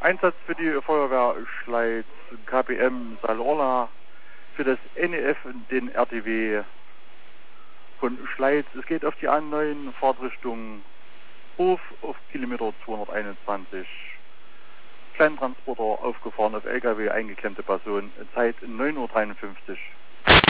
Einsatz für die Feuerwehr Schleiz, KPM Salorla, für das NEF den RTW von Schleiz. Es geht auf die A9 Fahrtrichtung Hof auf Kilometer 221. Kleintransporter aufgefahren auf LKW, eingeklemmte Person, Zeit 9:53 Uhr.